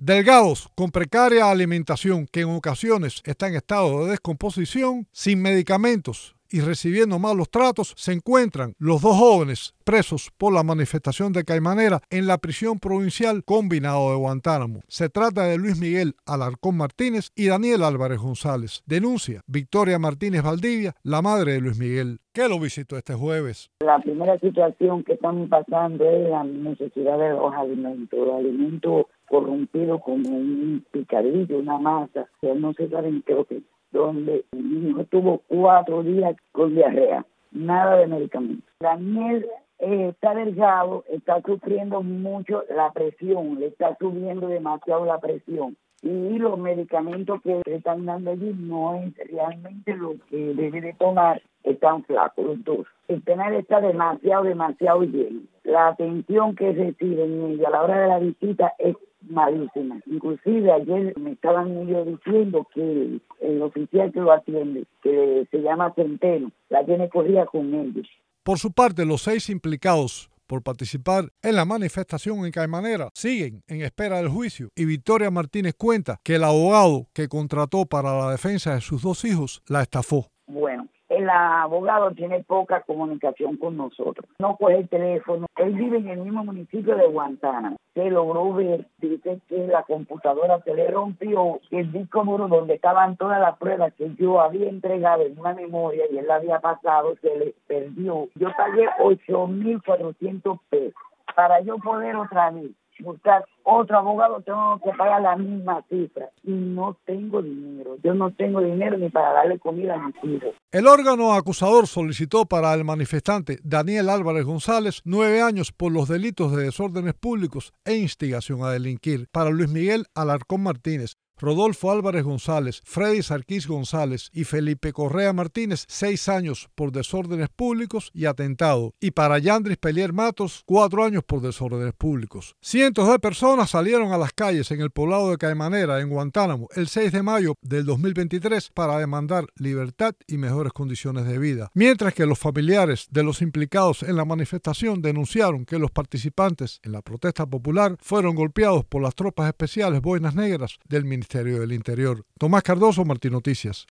Delgados, con precaria alimentación que en ocasiones está en estado de descomposición, sin medicamentos y recibiendo malos tratos, se encuentran los dos jóvenes presos por la manifestación de Caimanera en la prisión provincial Combinado de Guantánamo. Se trata de Luis Miguel Alarcón Martínez y Daniel Álvarez González. Denuncia Victoria Martínez Valdivia, la madre de Luis Miguel, que lo visitó este jueves. La primera situación que estamos pasando es la necesidad de los alimentos corrompidos como un picadillo, una masa, que no se saben creo que donde mi hijo estuvo 4 días con diarrea, nada de medicamento. Daniel está delgado, está sufriendo mucho la presión, le está subiendo demasiado la presión. Y los medicamentos que le están dando allí no es realmente lo que debe de tomar, están flacos los dos. El penal está demasiado lleno. La atención que reciben ellos a la hora de la visita es malísima. Inclusive ayer me estaban ellos diciendo que el oficial que lo atiende, que se llama Centeno, la tiene corrida con ellos. Por su parte, los 6 implicados por participar en la manifestación en Caimanera siguen en espera del juicio y Victoria Martínez cuenta que el abogado que contrató para la defensa de sus 2 hijos la estafó. Bueno, el abogado tiene poca comunicación con nosotros. No coge el teléfono. Él vive en el mismo municipio de Guantánamo. Se logró ver, dice que la computadora se le rompió, el disco duro donde estaban todas las pruebas que yo había entregado en una memoria y él la había pasado, se le perdió. Yo pagué 8.400 pesos para yo poder otra vez buscar otro abogado, tengo que pagar la misma cifra y no tengo dinero. Yo no tengo dinero ni para darle comida a mis hijos. El órgano acusador solicitó para el manifestante Daniel Álvarez González 9 años por los delitos de desórdenes públicos e instigación a delinquir. Para Luis Miguel Alarcón Martínez, Rodolfo Álvarez González, Freddy Sarkis González y Felipe Correa Martínez, 6 años por desórdenes públicos y atentado. Y para Yandris Pelier Matos, 4 años por desórdenes públicos. Cientos de personas salieron a las calles en el poblado de Caimanera, en Guantánamo, el 6 de mayo del 2023 para demandar libertad y mejores condiciones de vida. Mientras que los familiares de los implicados en la manifestación denunciaron que los participantes en la protesta popular fueron golpeados por las tropas especiales Boinas Negras del Ministerio del Interior. Tomás Cardoso, Martín Noticias.